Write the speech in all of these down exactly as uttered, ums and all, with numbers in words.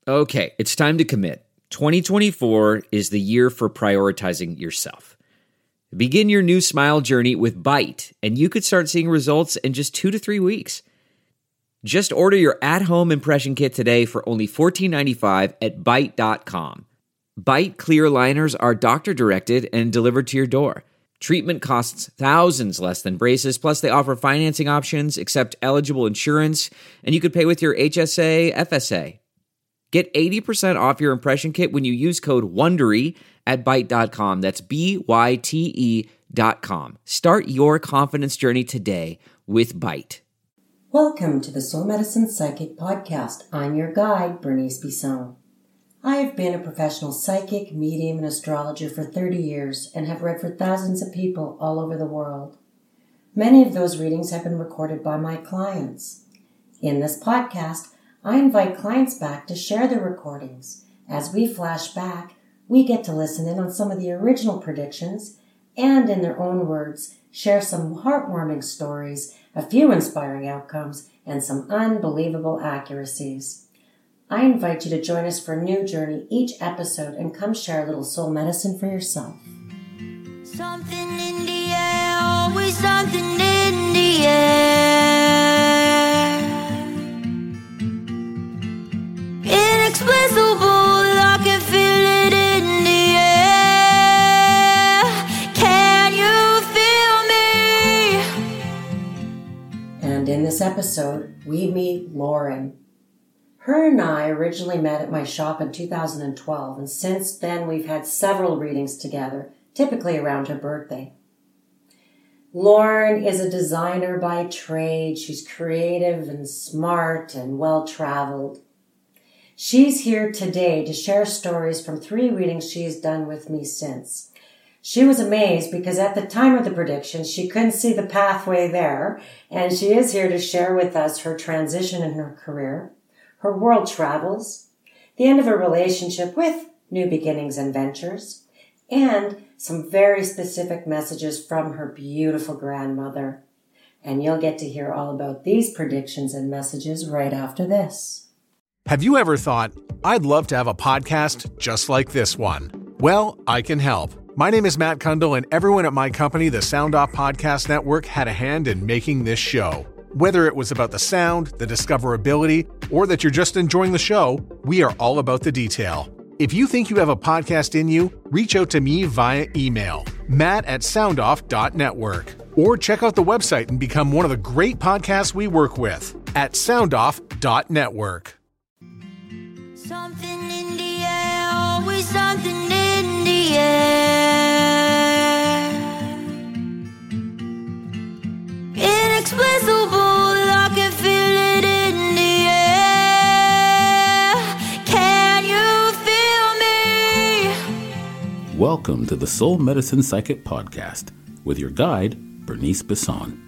Okay, it's time to commit. twenty twenty-four is the year for prioritizing yourself. Begin your new smile journey with Byte, and you could start seeing results in just two to three weeks. Just order your at-home impression kit today for only fourteen ninety-five at byte dot com. Byte clear aligners are doctor-directed and delivered to your door. Treatment costs thousands less than braces, plus they offer financing options, accept eligible insurance, and you could pay with your H S A, F S A. Get eighty percent off your impression kit when you use code WONDERY at byte dot com. That's B Y T E dot com. Start your confidence journey today with Byte. Welcome to the Soul Medicine Psychic Podcast. I'm your guide, Bernice Bisson. I have been a professional psychic, medium, and astrologer for thirty years and have read for thousands of people all over the world. Many of those readings have been recorded by my clients. In this podcast, I invite clients back to share their recordings. As we flash back, we get to listen in on some of the original predictions and, in their own words, share some heartwarming stories, a few inspiring outcomes, and some unbelievable accuracies. I invite you to join us for a new journey each episode and come share a little soul medicine for yourself. Something in the air, always something in the air. Inexplicable, I can feel it in the air. Can you feel me? And in this episode, we meet Lauren. Her and I originally met at my shop in two thousand twelve, and since then we've had several readings together, typically around her birthday. Lauren is a designer by trade. She's creative and smart and well-traveled. She's here today to share stories from three readings she's done with me since. She was amazed because at the time of the prediction, she couldn't see the pathway there, and she is here to share with us her transition in her career, her world travels, the end of a relationship with new beginnings and ventures, and some very specific messages from her beautiful grandmother. And you'll get to hear all about these predictions and messages right after this. Have you ever thought, I'd love to have a podcast just like this one? Well, I can help. My name is Matt Kundle, and everyone at my company, the Sound Off Podcast Network, had a hand in making this show. Whether it was about the sound, the discoverability, or that you're just enjoying the show, we are all about the detail. If you think you have a podcast in you, reach out to me via email, matt at soundoff dot network, or check out the website and become one of the great podcasts we work with at soundoff dot network. Something in the air, always something in the air. Inexplicable, I can feel it in the air. Can you feel me? Welcome to the Soul Medicine Psychic Podcast with your guide, Bernice Bisson.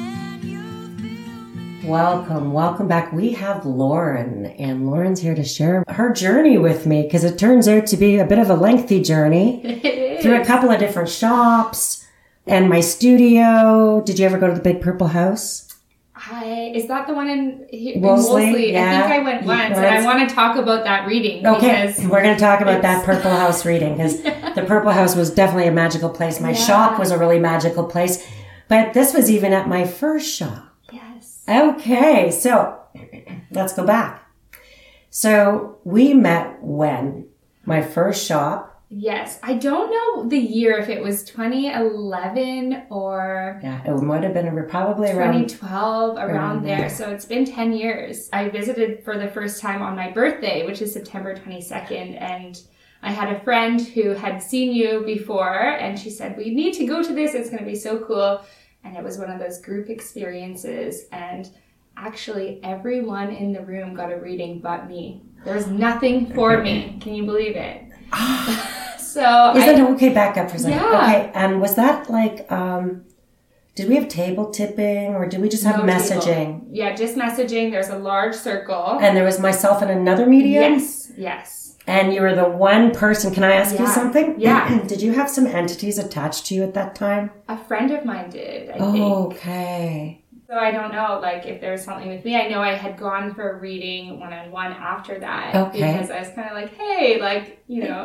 Welcome, welcome back. We have Lauren, and Lauren's here to share her journey with me because it turns out to be a bit of a lengthy journey through a couple of different shops and my studio. Did you ever go to the Big Purple House? Hi, is that the one in, in Wolseley? Wolseley? Yeah. I think I went once, and I want to talk about that reading. Okay, because we're going to talk about that Purple House reading because the Purple House was definitely a magical place. My Yeah. shop was a really magical place, but this was even at my first shop. Yes. Okay, so let's go back. So we met when? My first shop? Yes. I don't know the year, if it was twenty eleven or Yeah, it might have been probably around twenty twelve, around, around there. there. So it's been ten years. I visited for the first time on my birthday, which is September twenty-second, and I had a friend who had seen you before, and she said, we need to go to this. It's going to be so cool. And it was one of those group experiences, and actually everyone in the room got a reading but me. There was nothing for me. Can you believe it? So Is I, that okay? Back up for a second. Yeah. Okay, and was that like, um, did we have table tipping or did we just have no messaging? table. Yeah, just messaging. There's a large circle. And there was myself and another medium? Yes, yes. And you were the one person. Can I ask you Yeah. something? Yeah. Did you have some entities attached to you at that time? A friend of mine did, I Oh, think. okay. So I don't know, like, if there was something with me. I know I had gone for a reading one-on-one after that. Okay. Because I was kind of like, hey, like, you know.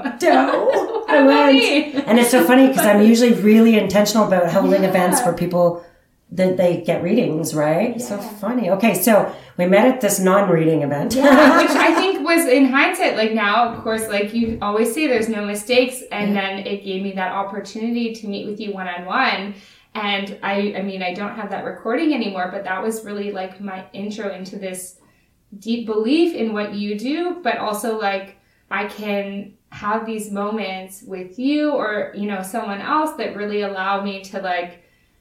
No, I about went. me? And it's so funny because I'm usually really intentional about holding Yeah. events for people that they get readings, right? So funny. Okay, so we met at this non-reading event. Yeah, which I think was, in hindsight, like now, of course, like you always say, there's no mistakes. And then it gave me that opportunity to meet with you one-on-one. And I, I mean, I don't have that recording anymore, but that was really like my intro into this deep belief in what you do, but also like I can have these moments with you or, you know, someone else that really allow me to like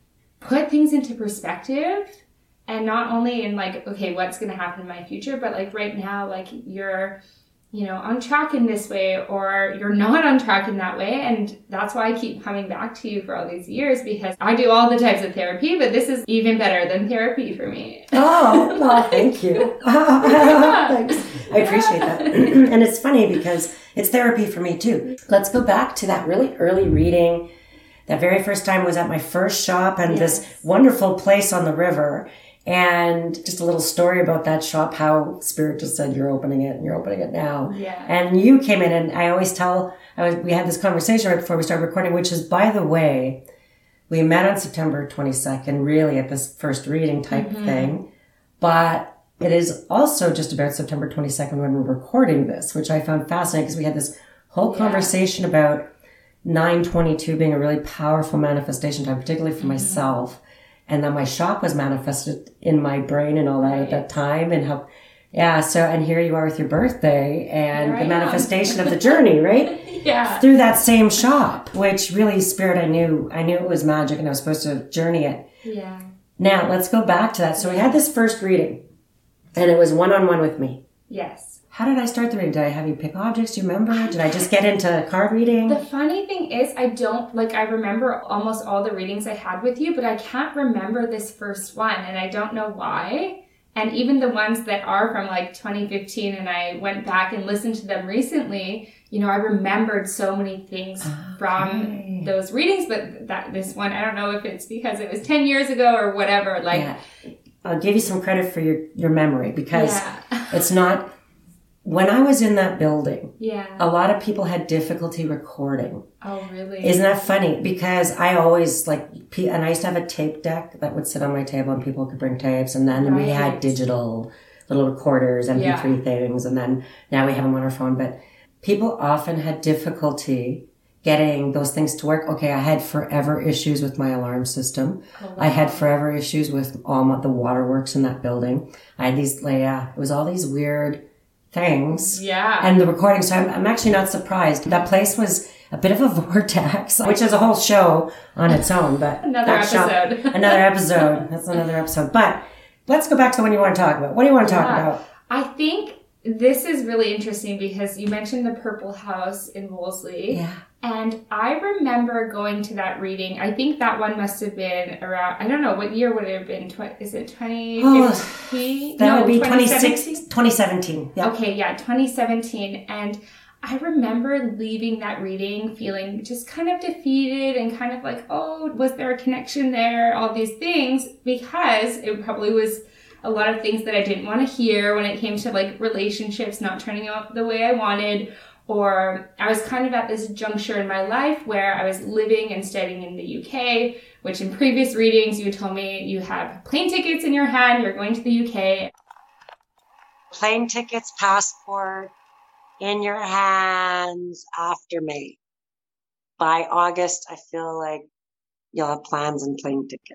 put things into perspective. And not only in like, okay, what's going to happen in my future, but like right now, like you're, you know, on track in this way or you're not on track in that way. And that's why I keep coming back to you for all these years, because I do all the types of therapy, but this is even better than therapy for me. Oh, well, thank you. Thanks. I appreciate that. And it's funny because it's therapy for me too. Let's go back to that really early reading. That very first time was at my first shop and Yes. this wonderful place on the river. And just a little story about that shop, how Spirit just said, you're opening it and you're opening it now. Yeah. And you came in and I always tell, I was, we had this conversation right before we started recording, which is, by the way, we met on September twenty-second, really at this first reading type Mm-hmm. thing. But it is also just about September twenty-second when we're recording this, which I found fascinating because we had this whole Yeah. conversation about nine twenty-two being a really powerful manifestation time, particularly for Mm-hmm. myself. And then my shop was manifested in my brain and all that Right. at that time. And how, yeah, so, and here you are with your birthday and Here I the am. manifestation of the journey, right? Yeah. Through that same shop, which really, Spirit, I knew, I knew it was magic and I was supposed to journey it. Yeah. Now, let's go back to that. So we had this first reading and it was one-on-one with me. Yes. How did I start the reading? Did I have you pick objects? Do you remember? Did I just get into card reading? The funny thing is, I don't, like, I remember almost all the readings I had with you, but I can't remember this first one, and I don't know why. And even the ones that are from, like, twenty fifteen, and I went back and listened to them recently, you know, I remembered so many things from those readings, but that this one, I don't know if it's because it was ten years ago or whatever, like... Yeah. I'll give you some credit for your, your memory because Yeah. it's not... When I was in that building, Yeah. a lot of people had difficulty recording. Oh, really? Isn't that funny? Because I always like, pe- and I used to have a tape deck that would sit on my table and people could bring tapes. And then we had Right. digital little recorders, M P three Yeah. things. And then now we have them on our phone. But people often had difficulty getting those things to work. Okay, I had forever issues with my alarm system. Oh, I had forever issues with all my, the waterworks in that building. I had these, like, yeah, it was all these weird things. Yeah. And the recording. So I'm, I'm actually not surprised. That place was a bit of a vortex, which is a whole show on its own, but Another that shop- episode. another episode. That's another episode. But let's go back to what you want to talk about. What do you want to talk Yeah. about? I think this is really interesting because you mentioned the Purple House in Wolseley. Yeah. And I remember going to that reading. I think that one must have been around, I don't know, what year would it have been? Tw- is it twenty fifteen? That no, would be twenty twenty-six, seventeen? twenty seventeen. Yeah. Okay, yeah, twenty seventeen. And I remember leaving that reading feeling just kind of defeated and kind of like, oh, was there a connection there? All these things, because it probably was a lot of things that I didn't want to hear when it came to like relationships not turning out the way I wanted. Or I was kind of at this juncture in my life where I was living and studying in the U K, which in previous readings you told me you have plane tickets in your hand, you're going to the U K. Plane tickets, passport in your hands after May. By August, I feel like you'll have plans and plane tickets.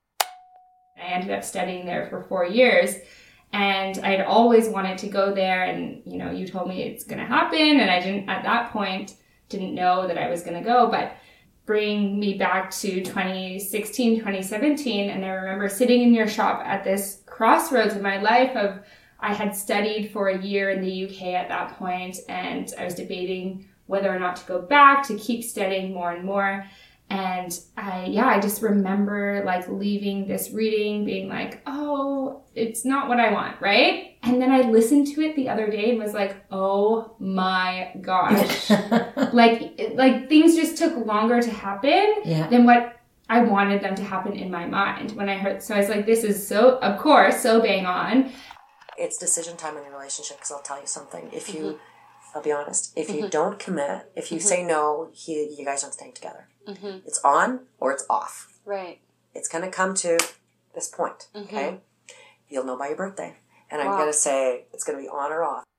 I ended up studying there for four years. And I had always wanted to go there, and, you know, you told me it's going to happen, and I didn't, at that point, didn't know that I was going to go, but bring me back to twenty sixteen, twenty seventeen, and I remember sitting in your shop at this crossroads in my life of, I had studied for a year in the U K at that point, and I was debating whether or not to go back, to keep studying more and more. And I, yeah, I just remember like leaving this reading being like, oh, it's not what I want, right? And then I listened to it the other day and was like, oh my gosh. like, like things just took longer to happen Yeah. than what I wanted them to happen in my mind when I heard. So I was like, this is so, of course, so bang on. It's decision time in your relationship, because I'll tell you something. If you, Mm-hmm. I'll be honest, if you Mhm. don't commit, if you Mhm. say no, he, you guys aren't staying together. Mm-hmm. It's on or it's off. Right. It's going to come to this point, Mhm. okay? You'll know by your birthday. And I'm Wow. going to say it's going to be on or off.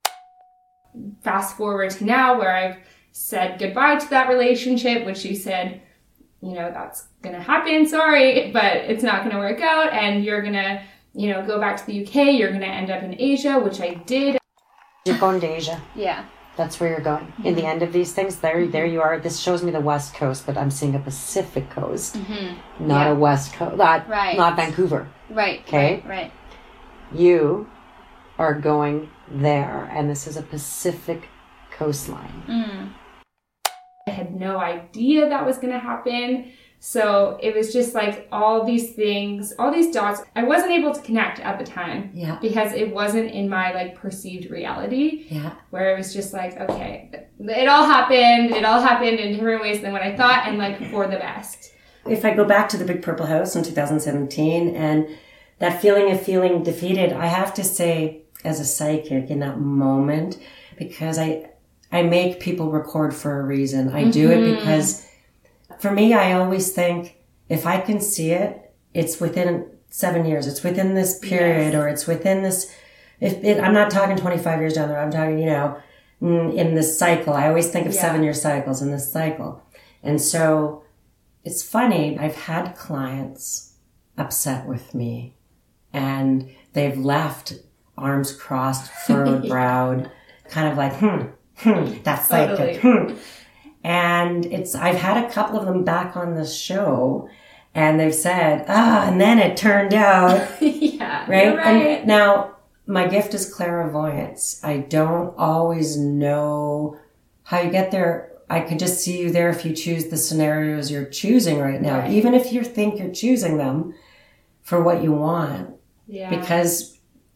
Fast forward to now where I've said goodbye to that relationship, which you said, you know, that's going to happen. Sorry, but it's not going to work out. And you're going to, you know, go back to the U K. You're going to end up in Asia, which I did. You're going to Asia. Yeah. That's where you're going. In the end of these things, there there you are. This shows me the West Coast, but I'm seeing a Pacific Coast, Mm-hmm. not Yeah. a West Coast, not, Right. not Vancouver. Right. Okay. Right. Right. You are going there, and this is a Pacific coastline. Mm. I had no idea that was going to happen. So it was just like all these things, all these dots. I wasn't able to connect at the time Yeah. because it wasn't in my like perceived reality, Yeah. where it was just like, okay, it all happened. It all happened in different ways than what I thought, and like for the best. If I go back to the Big Purple House in two thousand seventeen and that feeling of feeling defeated, I have to say, as a psychic in that moment, because I I make people record for a reason. I do Mm-hmm. it because for me, I always think if I can see it, it's within seven years. It's within this period, Yes. or it's within this. If it, I'm not talking twenty-five years down the road, I'm talking, you know, in, in this cycle. I always think of Yeah. seven year cycles in this cycle. And so it's funny. I've had clients upset with me and they've left arms crossed, furrowed browed, kind of like, hmm, hmm, that's Totally. psychic, hmm. And it's, I've had a couple of them back on the show and they've said, ah, and then it turned out, yeah, right? you're right. And now my gift is clairvoyance. I don't always know how you get there. I could just see you there if you choose the scenarios you're choosing right now, Right. even if you think you're choosing them for what you want, Yeah. because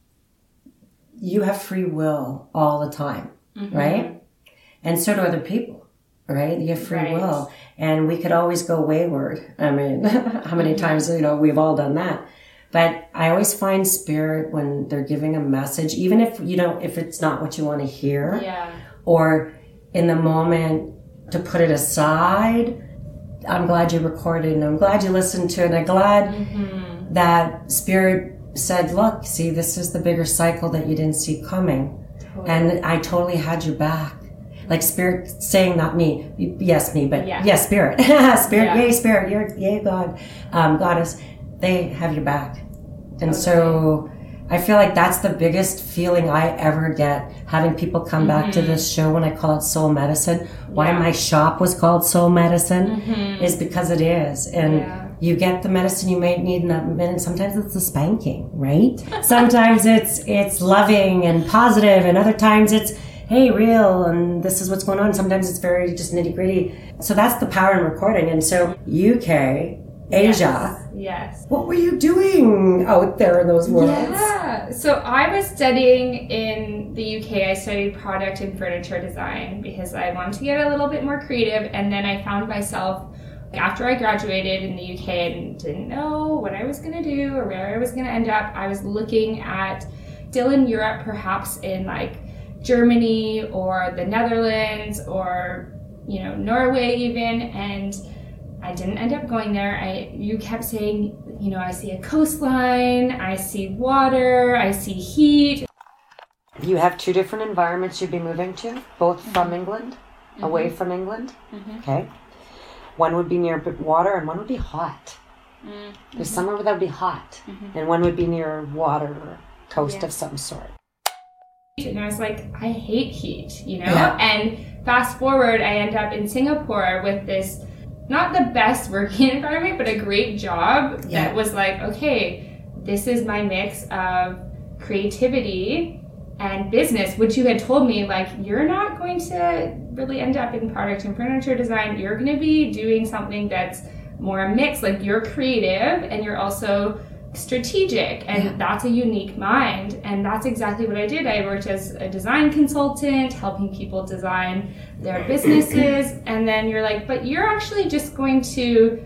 you have free will all the time, Mm-hmm. right? And so do other people, right? You have free Right. will. And we could always go wayward. I mean, how many times, you know, we've all done that. But I always find spirit when they're giving a message, even if, you know, if it's not what you want to hear, Yeah. or in the moment to put it aside. I'm glad you recorded and I'm glad you listened to it. And I'm glad Mm-hmm. that spirit said, look, see, this is the bigger cycle that you didn't see coming. And I totally had your back. Like spirit saying, not me, yes, me, but Yeah. yes, spirit, spirit, Yeah. yay, spirit, you're, yay, God, um, goddess, they have your back. And so I feel like that's the biggest feeling I ever get, having people come back to this show when I call it Soul Medicine. Why Yeah. my shop was called Soul Medicine is because it is. And Yeah. you get the medicine you might need in that minute. Sometimes it's the spanking, right? Sometimes it's it's loving and positive, and other times it's, hey, real, and this is what's going on. Sometimes it's very just nitty gritty. So that's the power in recording. And so U K, Asia, Yes. what were you doing out there in those worlds? Yeah. So I was studying in the U K. I studied product and furniture design because I wanted to get a little bit more creative. And then I found myself, after I graduated in the U K and didn't know what I was going to do or where I was going to end up, I was looking at still in Europe, perhaps in like Germany or the Netherlands or, you know, Norway even. And I didn't end up going there. I you kept saying, you know, I see a coastline, I see water, I see heat. You have two different environments you'd be moving to, both from England, away from England. Okay. One would be near water and one would be hot. There's somewhere that would be hot. And one would be near water or coast Yeah. of some sort. And I was like, I hate heat, you know? Yeah. And fast forward, I end up in Singapore with this, not the best working environment, but a great job Yeah. that was like, okay, this is my mix of creativity and business, which you had told me, like, you're not going to really end up in product and furniture design. You're going to be doing something that's more a mix. Like, you're creative and you're also strategic, and Yeah. that's a unique mind. And that's exactly what I did. I worked as a design consultant, helping people design their businesses. And then you're like, but you're actually just going to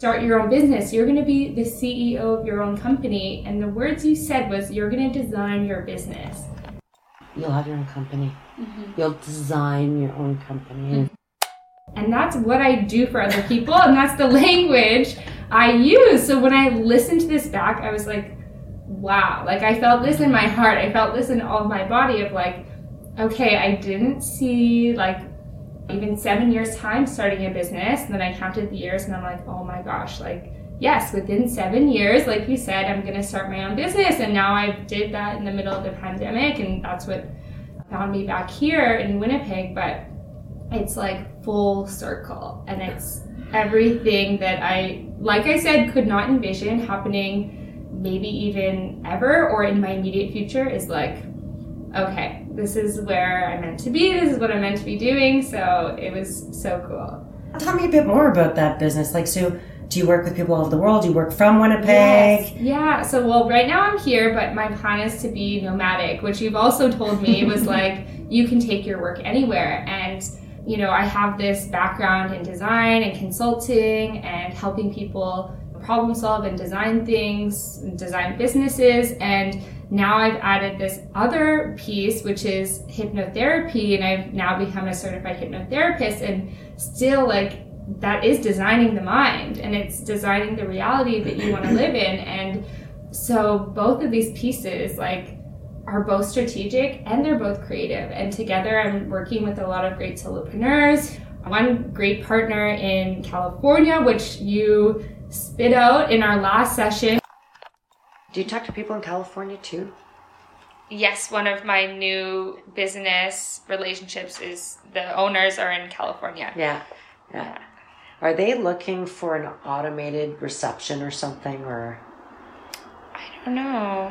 start your own business. You're going to be the C E O of your own company. And the words you said was, you're going to design your business. You'll have your own company. Mm-hmm. You'll design your own company. Mm-hmm. And that's what I do for other people, and that's the language I use. So when I listened to this back, I was like, wow. Like, I felt this in my heart. I felt this in all of my body of like, okay, I didn't see like even seven years time starting a business. And then I counted the years and I'm like, oh my gosh, like, yes, within seven years, like you said, I'm going to start my own business. And now I did that in the middle of the pandemic, and that's what found me back here in Winnipeg. But it's like full circle, and it's everything that I, like I said, could not envision happening maybe even ever or in my immediate future is like, okay, this is where I'm meant to be. This is what I'm meant to be doing. So it was so cool. Tell me a bit more about that business. Like, so do you work with people all over the world? Do you work from Winnipeg? Yes. Yeah. So, well, right now I'm here, but my plan is to be nomadic, which you've also told me was like, you can take your work anywhere. And you know, I have this background in design and consulting and helping people problem solve and design things, and design businesses. And now I've added this other piece, which is hypnotherapy. And I've now become a certified hypnotherapist, and still like that is designing the mind, and it's designing the reality that you want to live in. And so both of these pieces, like, are both strategic and they're both creative. And together I'm working with a lot of great solopreneurs. One great partner in California, which you spit out in our last session. Do you talk to people in California too? Yes, one of my new business relationships is the owners are in California. Yeah, yeah. yeah. Are they looking for an automated reception or something, or? I don't know.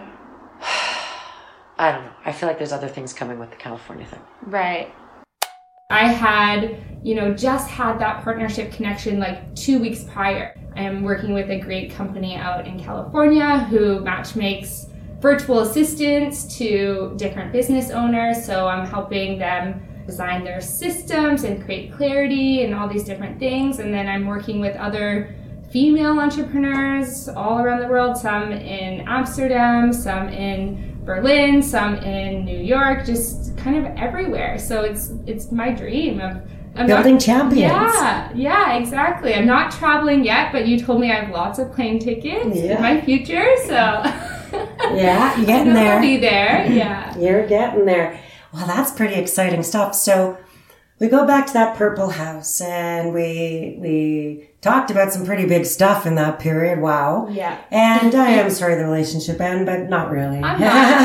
I don't know. I feel like there's other things coming with the California thing. Right. I had, you know, just had that partnership connection like two weeks prior. I am working with a great company out in California who match makes virtual assistants to different business owners. So I'm helping them design their systems and create clarity and all these different things. And then I'm working with other female entrepreneurs all around the world, some in Amsterdam, some in Berlin, some in New York, just kind of everywhere. So it's it's my dream of I'm building not, champions. Yeah, yeah, exactly. I'm not traveling yet, but you told me I have lots of plane tickets yeah. in my future, so yeah, you're getting there. I'll be there. Yeah, you're getting there. Well, that's pretty exciting stuff. So we go back to that purple house, and we we talked about some pretty big stuff in that period. Wow. Yeah. And I am sorry the relationship ended, but not really. I'm not.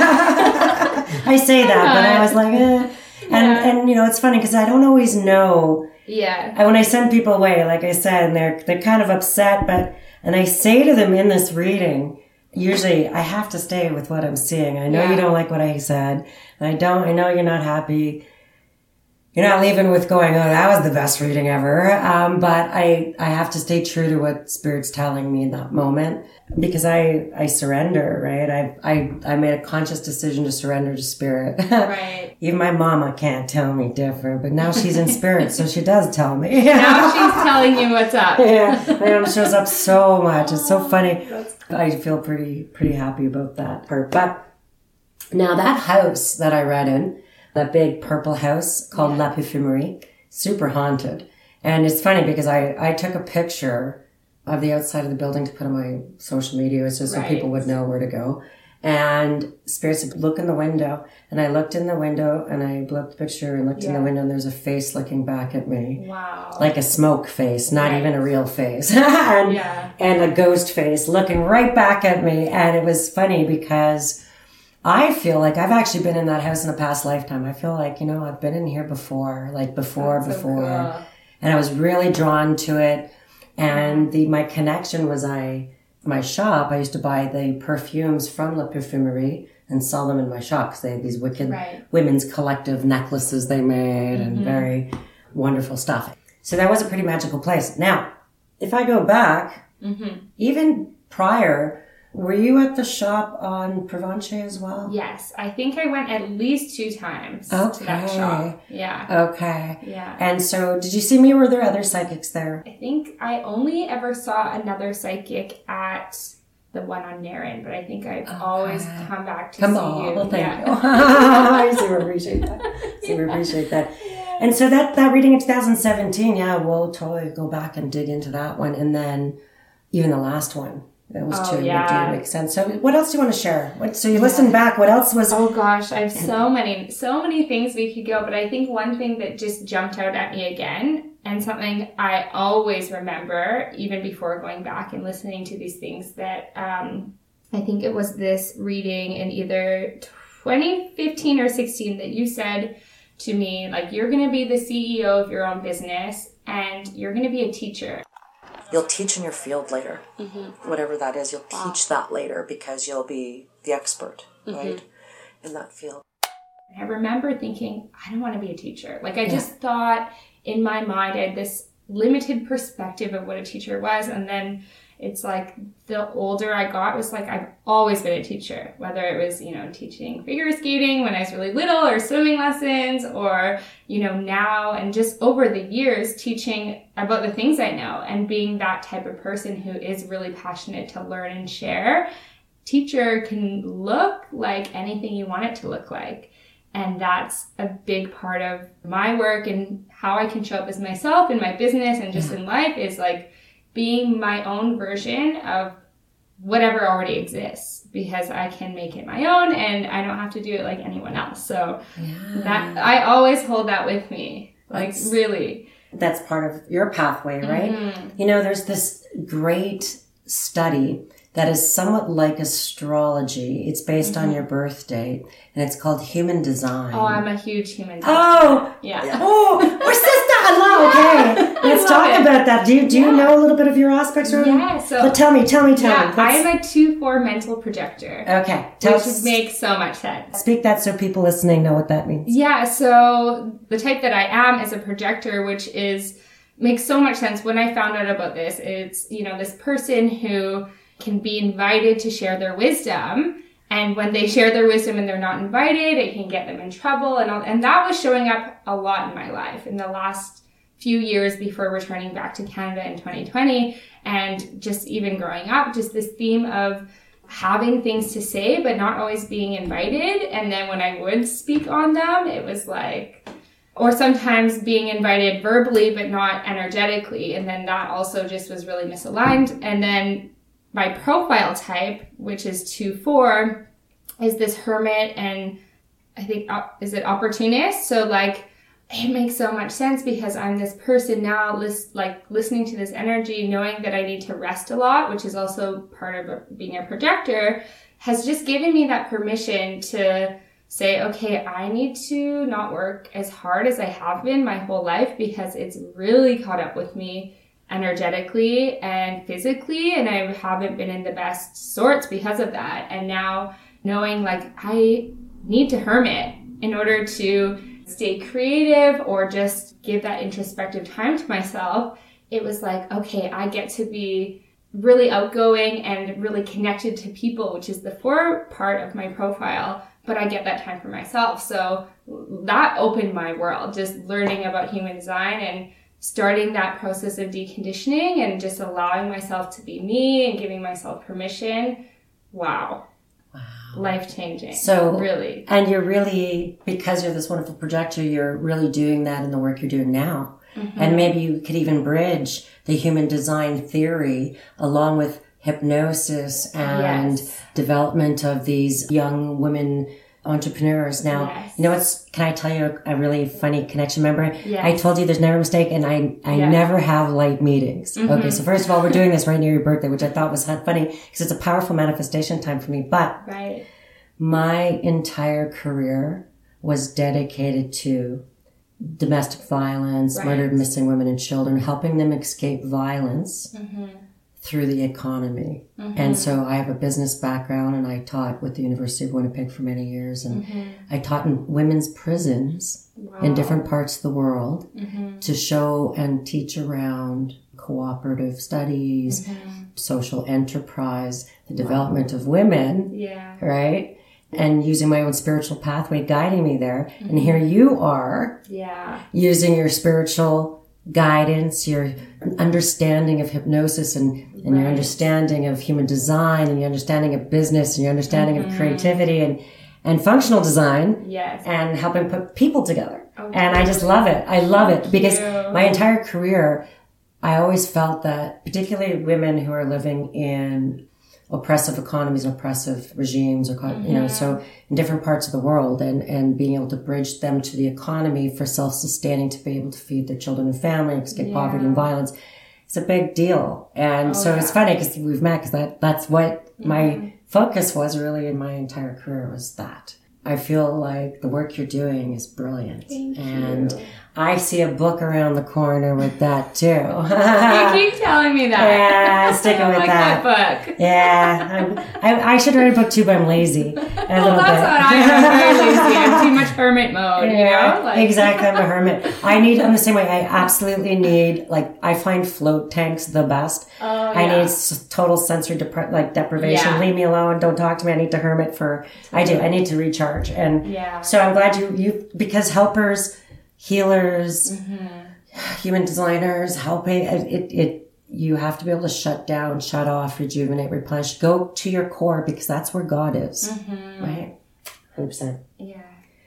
I say that, I'm but not. I was like, eh. And, yeah. and, you know, it's funny because I don't always know. Yeah. And when I send people away, like I said, and they're, they're kind of upset, but, and I say to them in this reading, usually I have to stay with what I'm seeing. I know yeah. you don't like what I said, and I don't, I know you're not happy. You're not leaving with going, oh, that was the best reading ever. Um, but I, I have to stay true to what Spirit's telling me in that moment, because I, I surrender, right? I, I, I made a conscious decision to surrender to Spirit. Right. Even my mama can't tell me different, but now she's in Spirit, so she does tell me. Now she's telling you what's up. Yeah, it shows up so much. It's so funny. I feel pretty, pretty happy about that part. But now that house that I read in, that big purple house called yeah. La Parfumerie, super haunted. And it's funny because I, I took a picture of the outside of the building to put on my social media just so right. people would know where to go. And Spirit said, look in the window. And I looked in the window and I blew up the picture and looked yeah. in the window, and there's a face looking back at me. Wow. Like a smoke face, not right. even a real face. and, yeah. and a ghost face looking right back at me. And it was funny because I feel like I've actually been in that house in a past lifetime. I feel like, you know, I've been in here before, like before, That's before. So cool. And I was really drawn to it. And the, my connection was I, my shop, I used to buy the perfumes from La Parfumerie and sell them in my shop because they had these wicked right. women's collective necklaces they made and mm-hmm. very wonderful stuff. So that was a pretty magical place. Now, if I go back, mm-hmm. even prior, Were you at the shop on Provencher as well? Yes. I think I went at least two times Okay. to that shop. Yeah. Okay. Yeah. And so did you see me or were there other psychics there? I think I only ever saw another psychic at the one on Narren, but I think I've Okay. always come back to Come see on. you. Well, thank yeah. you. I super appreciate that. Super appreciate that. And so that, that reading in two thousand seventeen, yeah, we'll totally go back and dig into that one. And then even the last one. That was Oh, too, yeah. do make sense. So what else do you want to share? What, so you listened back. What else was... Oh gosh, I have so many, so many things we could go, but I think one thing that just jumped out at me again, and something I always remember, even before going back and listening to these things, that um, I think it was this reading in either twenty fifteen or sixteen that you said to me, like, you're going to be the C E O of your own business and you're going to be a teacher. You'll teach in your field later. Mm-hmm. Whatever that is, you'll wow. teach that later because you'll be the expert, mm-hmm. right, in that field. I remember thinking, I don't want to be a teacher. Like, I yeah. just thought in my mind, I had this limited perspective of what a teacher was. And then it's like the older I got, it was like, I've always been a teacher, whether it was, you know, teaching figure skating when I was really little or swimming lessons or, you know, now and just over the years teaching about the things I know and being that type of person who is really passionate to learn and share. Teacher can look like anything you want it to look like. And that's a big part of my work and how I can show up as myself in my business and just in life is like being my own version of whatever already exists because I can make it my own and I don't have to do it like anyone else. So yeah. that I always hold that with me. Like that's, really. That's part of your pathway, right? Mm-hmm. You know, there's this great study that is somewhat like astrology. It's based mm-hmm. on your birth date, and it's called Human Design. Oh, I'm a huge human design. Oh! Yeah. Oh, we're sister! Hello, okay. Let's talk it. about that. Do you, do yeah. you know a little bit of your aspects? Or yeah, so... But tell me, tell me, tell yeah, me. I am a two four mental projector. Okay. Tell which us, makes so much sense. Speak that so people listening know what that means. Yeah, so the type that I am is a projector, which is makes so much sense. When I found out about this, it's, you know, this person who can be invited to share their wisdom. And when they share their wisdom and they're not invited, it can get them in trouble. And all, and that was showing up a lot in my life in the last few years before returning back to Canada in twenty twenty. And just even growing up, just this theme of having things to say, but not always being invited. And then when I would speak on them, it was like, or sometimes being invited verbally, but not energetically. And then that also just was really misaligned. And then my profile type, which is two four, is this hermit and I think, uh, is it opportunist? So like, it makes so much sense because I'm this person now, lis- like listening to this energy, knowing that I need to rest a lot, which is also part of a, being a projector, has just given me that permission to say, okay, I need to not work as hard as I have been my whole life because it's really caught up with me energetically and physically, and I haven't been in the best sorts because of that. And now knowing like I need to hermit in order to stay creative or just give that introspective time to myself, it was like, okay, I get to be really outgoing and really connected to people, which is the four part of my profile, but I get that time for myself. So that opened my world, just learning about human design and starting that process of deconditioning and just allowing myself to be me and giving myself permission. Wow. Wow. Life-changing. So really. And you're really, because you're this wonderful projector, you're really doing that in the work you're doing now. Mm-hmm. And maybe you could even bridge the human design theory along with hypnosis and yes. development of these young women entrepreneurs. Now, yes. you know what's, can I tell you a, a really funny connection? Remember, yes. I told you there's never a mistake and I, I yes. never have light meetings. Mm-hmm. Okay. So first of all, we're doing this right near your birthday, which I thought was funny because it's a powerful manifestation time for me. But right. my entire career was dedicated to domestic violence, right. murdered, missing women and children, helping them escape violence. Mm-hmm. through the economy. Mm-hmm. And so I have a business background and I taught with the University of Winnipeg for many years. And mm-hmm. I taught in women's prisons wow. in different parts of the world mm-hmm. to show and teach around cooperative studies, mm-hmm. social enterprise, the development of women, yeah. right? And using my own spiritual pathway guiding me there. Mm-hmm. And here you are yeah. using your spiritual guidance, your understanding of hypnosis and, and right. your understanding of human design and your understanding of business and your understanding mm-hmm. of creativity and, and functional design yes. and helping put people together. Oh, and I just love it. I love Thank it because you. my entire career, I always felt that particularly women who are living in oppressive economies and oppressive regimes, or mm-hmm. you know, so in different parts of the world, and, and being able to bridge them to the economy for self-sustaining, to be able to feed their children and family, escape yeah. poverty and violence. It's a big deal. And oh, so yeah. it's funny because we've met because that, that's what mm-hmm. my focus was really in my entire career, was that. I feel like the work you're doing is brilliant. Thank and you. I see a book around the corner with that too. You keep telling me that. Yeah, sticking with like that. that book. Yeah, I, I should write a book too, but I'm lazy. A well, little that's bit. what I am. I'm very lazy. I'm too much hermit mode. Yeah, you know? Like. Exactly. I'm a hermit. I need. I'm the same way. I absolutely need. Like, I find float tanks the best. Oh, I yeah. need s- total sensory depri- like deprivation. Yeah. Leave me alone. Don't talk to me. I need to hermit for. I do. I need to recharge. And yeah. so I'm glad you you because helpers. Healers, mm-hmm. human designers, helping, it, it, you have to be able to shut down, shut off, rejuvenate, replenish, go to your core because that's where God is, mm-hmm. right? one hundred percent. Yeah.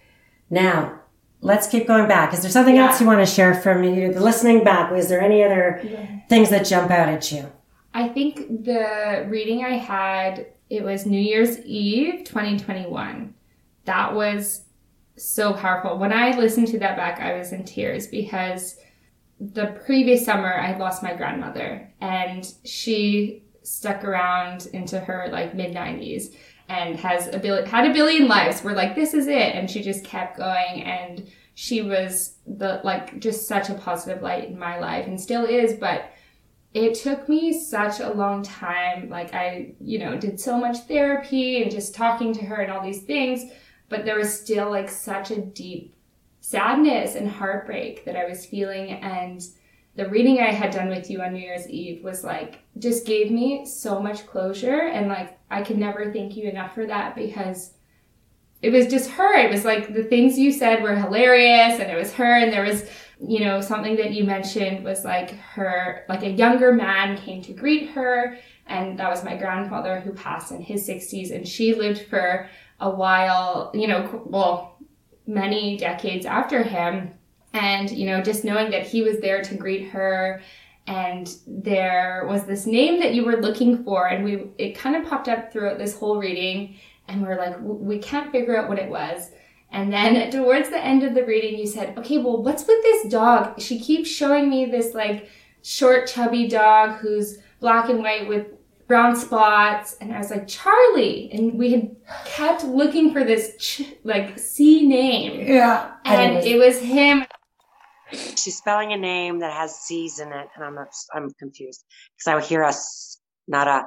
Now, let's keep going back. Is there something yeah. else you want to share from me? Listening back, is there any other yeah. things that jump out at you? I think the reading I had, it was New Year's Eve, twenty twenty-one. That was so powerful. When I listened to that back, I was in tears because the previous summer I lost my grandmother, and she stuck around into her like mid nineties and has a billion, had a billion lives. We're like, this is it. And she just kept going, and she was the, like, just such a positive light in my life and still is. But it took me such a long time. Like, I, you know, did so much therapy and just talking to her and all these things. But there was still like such a deep sadness and heartbreak that I was feeling. And the reading I had done with you on New Year's Eve was like, just gave me so much closure. And like, I could never thank you enough for that, because it was just her. It was like the things you said were hilarious, and it was her. And there was, you know, something that you mentioned was like her, like a younger man came to greet her. And that was my grandfather who passed in his sixties. And she lived for a while, you know, well, many decades after him. And, you know, just knowing that he was there to greet her, and there was this name that you were looking for, and we, it kind of popped up throughout this whole reading, and we're like, we can't figure out what it was. And then towards the end of the reading, you said, okay, well, what's with this dog? She keeps showing me this like short, chubby dog who's black and white with brown spots. And I was like, Charlie. And we had kept looking for this ch- like C name. Yeah. And it was him. She's spelling a name that has C's in it, and I'm I'm confused because I would hear us, not a.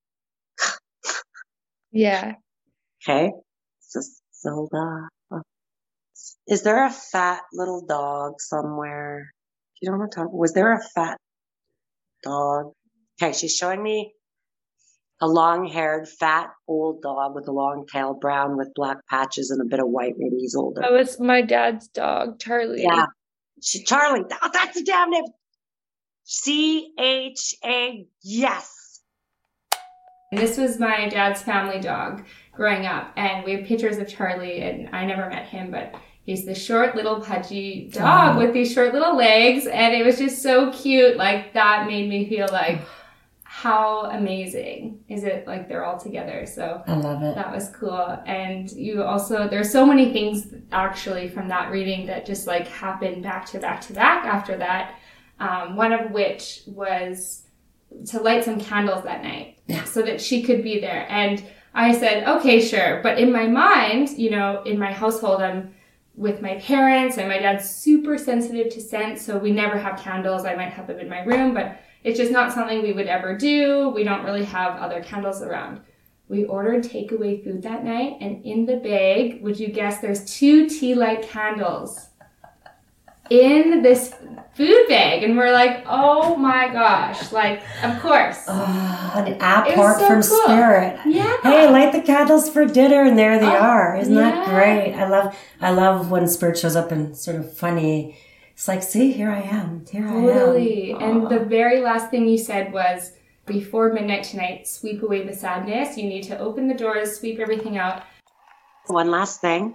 Yeah. Okay. So, Zelda. Is there a fat little dog somewhere? You don't want to talk. Was there a fat dog? Okay, she's showing me a long-haired, fat, old dog with a long tail, brown with black patches and a bit of white. Maybe he's older. That was my dad's dog, Charlie. Yeah. She, Charlie. Oh, that's the damn name. C H A. Yes. This was my dad's family dog growing up, and we have pictures of Charlie, and I never met him, but he's the short little pudgy dog oh. with these short little legs, and it was just so cute. Like, that made me feel like, how amazing is it? Like, they're all together. So I love it. That was cool. And you also, there's so many things actually from that reading that just like happened back to back to back after that. Um, one of which was to light some candles that night yeah. so that she could be there. And I said, okay, sure. But in my mind, you know, in my household, I'm with my parents, and my dad's super sensitive to scent. So we never have candles. I might have them in my room, but it's just not something we would ever do. We don't really have other candles around. We ordered takeaway food that night, and in the bag, would you guess, there's two tea light candles. in this food bag, and we're like, oh my gosh, like, of course. Oh, an apport so from cool. Spirit. Yeah. Hey, light the candles for dinner, and there they Oh, are. Isn't yeah. that great? I love, I love when Spirit shows up in sort of funny. It's like, see, here I am. Here Totally. I am. And Aw. the very last thing you said was, before midnight tonight, sweep away the sadness. You need to open the doors, sweep everything out. One last thing.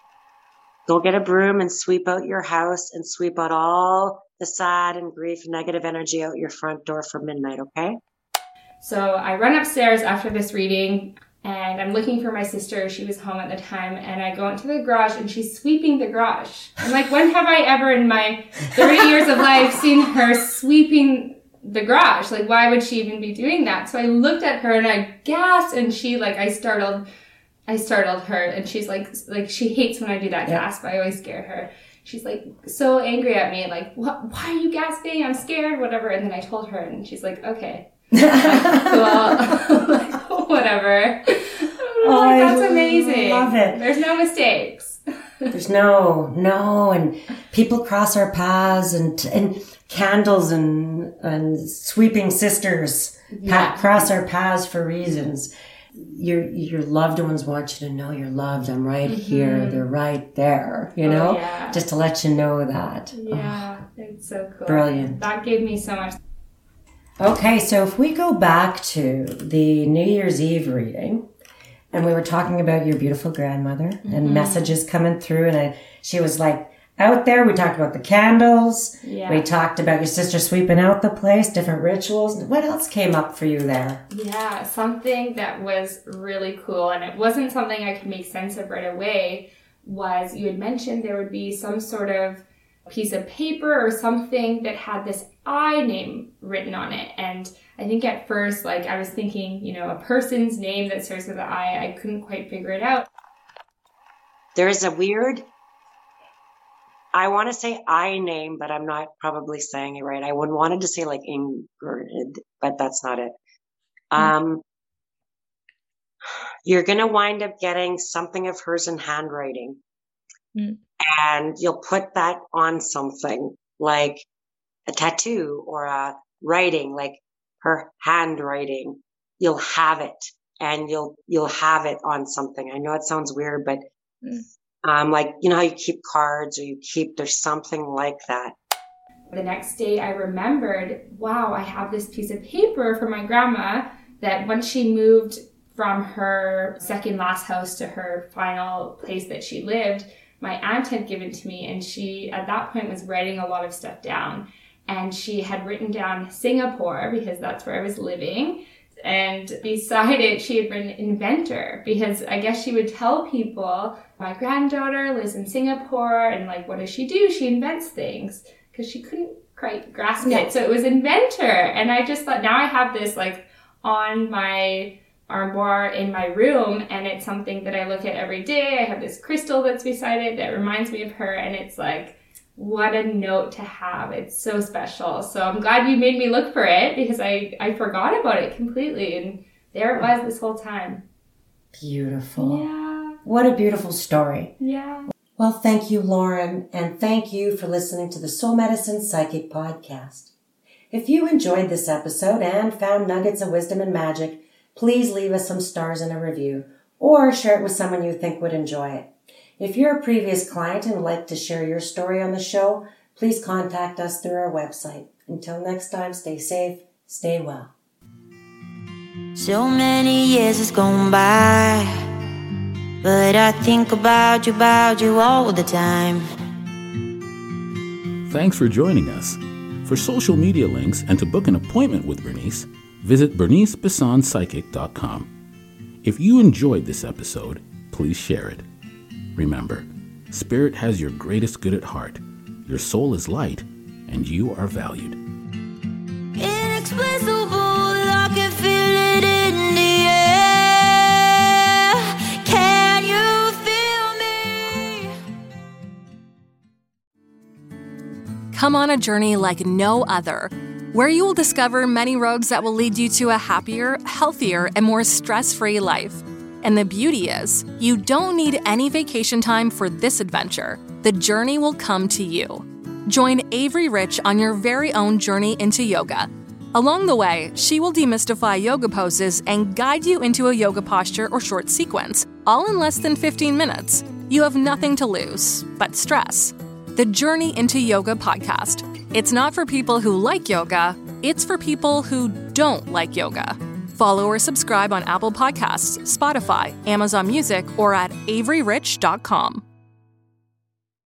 Go get a broom and sweep out your house and sweep out all the sad and grief, negative energy out your front door for midnight, okay? So I run upstairs after this reading, and I'm looking for my sister. She was home at the time, and I go into the garage, and she's sweeping the garage. I'm like, when have I ever in my thirty years of life seen her sweeping the garage? Like, why would she even be doing that? So I looked at her, and I gasped, and she, like, I startled... I startled her, and she's like, like she hates when I do that Yeah. gasp. I always scare her. She's like so angry at me, like, what? Why are you gasping? I'm scared, whatever. And then I told her, and she's like, okay, well, like, whatever. Oh, Like, I that's amazing. love it. There's no mistakes. There's no, no, and people cross our paths, and and candles and and sweeping sisters Yeah. pa- cross our paths for reasons. Your your loved ones want you to know you're loved. I'm right here. They're right there. You Oh, know, yeah. just to let you know that. Yeah, it's so cool. Brilliant. That gave me so much. Okay, so if we go back to the New Year's Eve reading, and we were talking about your beautiful grandmother and messages coming through, and I, she was like out there. We talked about the candles. Yeah. We talked about your sister sweeping out the place, different rituals. What else came up for you there? Yeah, something that was really cool, and it wasn't something I could make sense of right away, was you had mentioned there would be some sort of piece of paper or something that had this I name written on it. And I think at first, like, I was thinking, you know, a person's name that starts with an I. I couldn't quite figure it out. There's a weird, I want to say I name, but I'm not probably saying it right. I would wanted to say like Ingrid, but that's not it. Um, you're going to wind up getting something of hers in handwriting. Mm. And you'll put that on something like a tattoo or a writing, like her handwriting. You'll have it, and you'll you'll have it on something. I know it sounds weird, but Mm. um, like, you know how you keep cards or you keep, there's something like that. The next day I remembered, wow, I have this piece of paper from my grandma that when she moved from her second last house to her final place that she lived, my aunt had given to me, and she at that point was writing a lot of stuff down, and she had written down Singapore because that's where I was living. And beside it, she had written inventor, because I guess she would tell people, my granddaughter lives in Singapore, and like, what does she do? She invents things, because she couldn't quite grasp Yeah. it. So it was inventor. And I just thought, now I have this like on my armoire in my room, and it's something that I look at every day. I have this crystal that's beside it that reminds me of her, and it's like, what a note to have. It's so special. So I'm glad you made me look for it, because I, I forgot about it completely, and there it was this whole time. Beautiful. Yeah, What a beautiful story. yeah. Well, thank you, Lauren, and thank you for listening to the Soul Medicine Psychic Podcast. If you enjoyed this episode and found nuggets of wisdom and magic, please leave us some stars and a review, or share it with someone you think would enjoy it. If you're a previous client and would like to share your story on the show, please contact us through our website. Until next time, stay safe, stay well. So many years has gone by, but I think about you, about you all the time. Thanks for joining us. For social media links and to book an appointment with Bernice, visit bernice bisson psychic dot com. If you enjoyed this episode, please share it. Remember, Spirit has your greatest good at heart. Your soul is light, and you are valued. Inexplicable, I can feel it in the air. Can you feel me? Come on a journey like no other, where you will discover many roads that will lead you to a happier, healthier, and more stress-free life. And the beauty is, you don't need any vacation time for this adventure. The journey will come to you. Join Avery Rich on your very own journey into yoga. Along the way, she will demystify yoga poses and guide you into a yoga posture or short sequence, all in less than fifteen minutes. You have nothing to lose but stress. The Journey into Yoga podcast. It's not for people who like yoga, it's for people who don't like yoga. Follow or subscribe on Apple Podcasts, Spotify, Amazon Music, or at avery rich dot com.